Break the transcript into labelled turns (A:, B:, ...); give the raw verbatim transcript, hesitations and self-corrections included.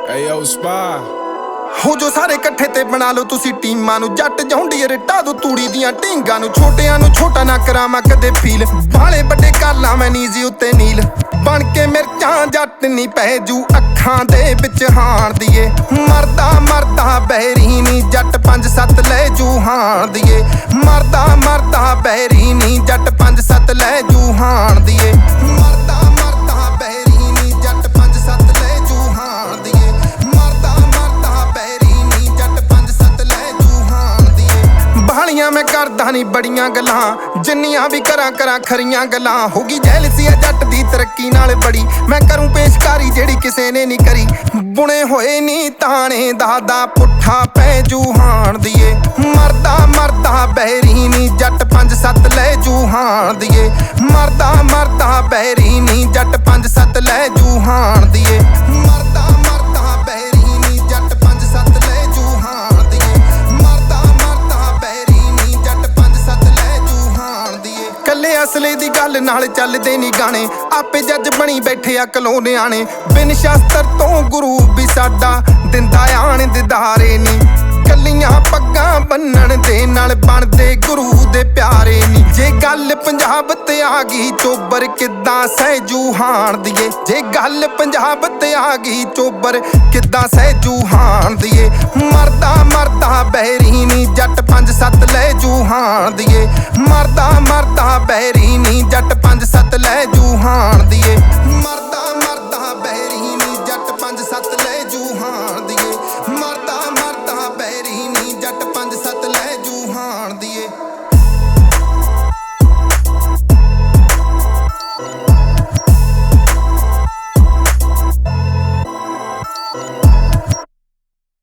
A: Ayo Spy
B: ਹੋ ਜੋ ਸਾਰੇ ਇਕੱਠੇ ਤੇ ਬਣਾ ਲਓ ਤੁਸੀਂ ਟੀਮਾਂ ਨੂੰ। ਜੱਟ ਜੌਂਡੀਏ ਰਿਟਾ ਦੋ ਤੂੜੀ ਦੀਆਂ ਢੀਂਗਾਂ ਨੂੰ। ਛੋਟਿਆਂ ਨੂੰ ਛੋਟਾ ਨਾ ਕਰਾਵਾਂ ਕਦੇ ਫੀਲ, ਬਾਲੇ ਵੱਡੇ ਕਰ ਲਾਂ ਮੈਂ ਨੀਜ਼ੀ ਉੱਤੇ ਨੀਲ। ਬਣ ਕੇ ਮਿਰਚਾਂ ਜੱਟ ਨਹੀਂ ਪੈ ਜੂ ਅੱਖਾਂ ਦੇ ਵਿੱਚ ਹਾਣ ਦੀਏ। ਮਰਦਾ ਮਰਦਾ ਬਹਿਰੀ ਨੀ ਜੱਟ ਪੰਜ ਸੱਤ ਲੈ ਜੂ ਹਾਣ ਦੀਏ। ਮਰਦਾ ਮਰਦਾ ਬਹਿਰੀ ਨੀ ਜੱਟ ਪੰਜ ਸੱਤ ਲੈ ਜੂ ਹਾਣ ਦੀਏ। ਮਰਦਾ ਮਰਦਾ ਬਹਿਰੀ ਨੀ ਜੱਟ ਪੰਜ ਸੱਤ ਲੈ ਜੂ ਹਾਣ ਦੀਏ। ਮਰਦਾ ਮਰਦਾ ਬਹਿਰੀ ਨੀ ਜੱਟ ਪੰਜ ਸੱਤ ਲੈ ਜੂ ਹਾਣ ਦੀਏ। ਬਾਲੀਆਂ ਮੈਂ ਕਰਦਾ ਨੀ ਬੜੀਆਂ ਗੱਲਾਂ, ਜਿੰਨੀਆਂ ਵੀ ਕਰਾਂ ਕਰਾਂ ਖਰੀਆਂ ਗੱਲਾਂ। ਹੋ ਗਈ ਜੈਲਸੀ ਆ ਜੱਟ ਦੀ ਤਰੱਕੀ ਨਾਲ ਬੜੀ, ਮੈਂ ਕਰੂੰ ਪੇਸ਼ਕਾਰੀ ਜਿਹੜੀ ਕਿਸੇ ਨੇ ਨਹੀਂ ਕਰੀ। ਬੁਣੇ ਹੋਏ ਨੀ ਤਾਣੇ ਦਾ ਦਾ ਪੁੱਠਾ ਪੈ ਜੂ ਹਾਣ ਦੀਏ। ਮਰਦਾ ਮਰਦਾ ਬਹਿਰੀ ਨੀ ਜੱਟ ਪੰਜ ਸੱਤ ਲੈ ਜੂ ਹਾਣ ਦੀਏ। ਮਰਦਾ ਮਰਦਾ ਬਹਿਰੀ ਨੀ ਜੱਟ ਪੰਜ ਸੱਤ ਲੈ ਜੂ ਹਾਣ ਦੀਏ। ਮਰਦਾ ਮਰਦਾ ਬਹਿਰੀ ਨੀ ਜੱਟ ਪੰਜ ਸੱਤ ਲੈ ਜੂ ਹਾਣ ਦੀਏ। ਮਰਦਾ ਮਰਦਾ ਬਹਿਰੀ ਨੀ ਜੱਟ ਪੰਜ ਸੱਤ ਲੈ ਜੂ ਹਾਣ ਦੀਏ। ਕੱਲੇ ਅਸਲੇ ਦੀ ਗੱਲ ਨਾਲ ਚੱਲਦੇ ਨੀ ਗਾਣੇ, ਆਪੇ ਜੱਜ ਬਣੀ ਬੈਠੇ ਅਕਲੋਂ ਨਿਆਣੇ। ਬਿਨ ਸ਼ਾਸਤਰ ਤੋਂ ਗੁਰੂ ਵੀ ਸਾਡਾ ਦਿੰਦਾ ਆਣ ਦਿਦਾਰੇ ਨੀ। ਕੱਲੀਆਂ ਪੱਗਾਂ ਬੰਨਣ ਦੇ ਨਾਲ ਬਣਦੇ ਗੁਰੂ ਦੇ ਪਿਆਰੇ ਨੀ। ਜੇ ਗੱਲ ਪੰਜਾਬ ਤੇ ਆ ਗਈ ਚੋਬਰ ਕਿੱਦਾਂ ਸਹਿਜੂ ਹਾਣ ਦੀਏ। ਜੇ ਗੱਲ ਪੰਜਾਬ ਤੇ ਆ ਗਈ ਚੋਬਰ ਕਿੱਦਾਂ ਸਹਿਜੂ ਹਾਣ ਦੀਏ। ਮਰਦਾ ਮਰਦਾ ਬਹਿਰੀ ਨੀ ਜੱਟ ਪੰਜ ਸੱਤ ਲੈ ਜੂ ਹਾਣ ਦੀਏ। ਮਰਦਾ ਮਰਦਾ ਬਹਿਰੀ ਨੀ ਜੱਟ ਪੰਜ ਸੱਤ ਲੈ ਜੂ ਹਾਣ ਦੀਏ।